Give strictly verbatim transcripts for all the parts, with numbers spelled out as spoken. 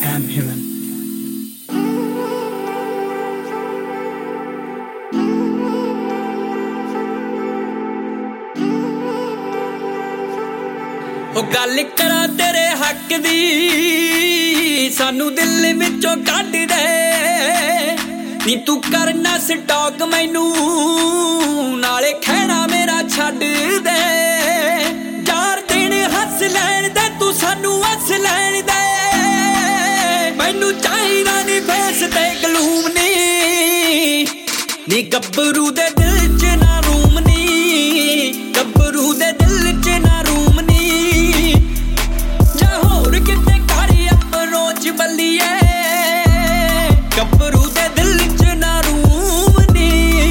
am human. ਉਹ ਗੱਲ ਕਰਾਂ ਤੇਰੇ ਹੱਕ ਦੀ ਸਾਨੂੰ ਦਿਲ ਵਿੱਚੋਂ ਕੱਢ ਦੇ ਨੀ ਤੂੰ ਕਰਨਾ ਸਟਾਕ ਮੈਨੂੰ ਨਾਲੇ ਖਹਿਣਾ ਮੇਰਾ ਛੱਡ ਦੇ ਚਾਰ ਦਿਨ ਹੱਸ ਲੈਣ ਦੇ ਤੂੰ ਸਾਨੂੰ ਹੱਸ ਲੈਣ ਦੇ ਮੈਨੂੰ ਚਾਹੀਦਾ ਨੀ ਫੇਸ ਤੇ ਗਲੂਮ ਨੀ ਨੀ ਗੱਭਰੂ ਦੇ ਦਿਲ ਚ ਨਾ ਰੂਮ ਨੀ ਗੱਭਰੂ ਦੇ ਦਿਲ ਚ ਨਾ ਰੂਮ ਨੀ ਬੱਲੀਏ ਗੱਭਰੂ ਦੇ ਦਿਲ ਚ ਨਾ ਰੂਮ ਨੀ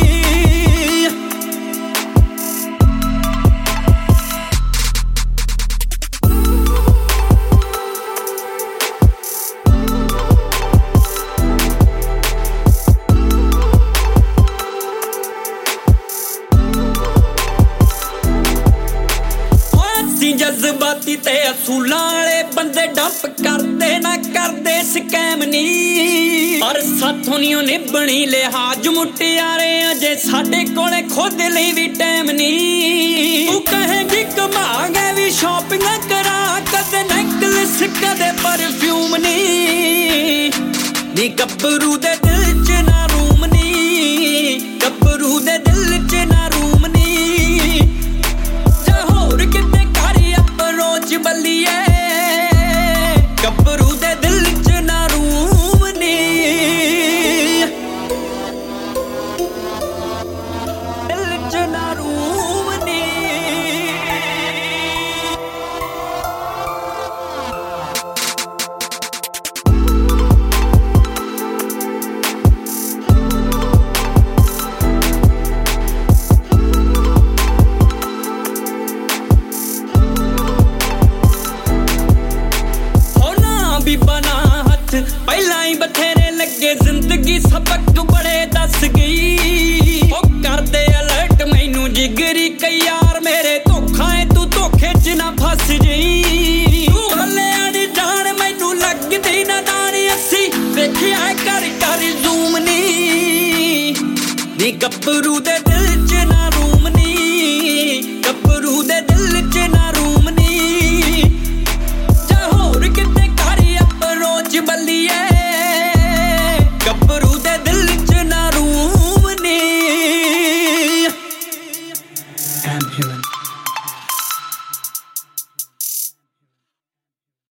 ਅਸੀਂ ਜਜ਼ਬਾਤੀ ਤੇ ਅਸੂਲਾਂ ਵਾਲੇ ਬੰਦੇ ਡੰਪ ਕਰਦੇ ਨਾ ਕਰਦੇ ਸਕੈਮ ਨੀ ਪਰ ਸਾਥੋਂ ਨੀ ਉਹ ਨਿਭਣੀ ਲਿਹਾਜ਼ ਮੁਟਿਆਰੇ ਅਜੇ ਸਾਡੇ ਕੋਲੇ ਖੁਦ ਲਈ ਵੀ ਟਾਈਮ ਨੀ ਤੂੰ ਕਹੇਂਗੀ ਘੁਮਾਂਗੇ ਵੀ ਸ਼ਾਪਿੰਗ ਕਰਾਂ ਕਦੇ ਨੈਕਲੈਸ ਕਦੇ ਪਰਫਿਊਮ ਨੀ ਨੀ ਗੱਭਰੂ ਦੇ ਦਿਲ ਚ ਨਾ ਰੂਮ ਨੀ ਗੱਭਰੂ ਦੇ ਦਿਲ ਚ ਨਾ ਰੂਮ ਨੀ ਜਾ ਹੋਰ ਕਿਤੇ ਕਰ ਅਪਰੋਚ ਬੱਲੀਏ ਗੱਭਰੂ ਦੇ ਦਿਲ ਚ ਨਾ ਰੂਮ ਨੀ ਦਿਲ ਚ ਨਾ ਰੂਮ ਨੀ ਪਹਿਲਾਂ ਹੀ ਬਥੇਰੇ ਲੱਗੇ ਜ਼ਿੰਦਗੀ ਸਬਕ ਬੜੇ ਦੱਸ ਗਈ ਉਹ ਕਰਦੇ ਅਲਰਟ ਮੈਨੂੰ ਜਿਗਰੀ ਕਈ ਯਾਰ ਮੇਰੇ ਧੋਖਾ ਏ ਤੂੰ ਧੋਖੇ ਚ ਨਾ ਫਸ ਜਈ ਤੂੰ ਹੱਲਿਆ ਨੀ ਜਾਣ ਮੈਨੂੰ ਲੱਗਦੀ ਨਾ ਦਾਣੀ ਅੱਸੀ ਵੇਖਿਆ ਕਰ ਕਰ ਜ਼ੂਮ ਨੀ ਨੀ ਗੱਭਰੂ ਦੇ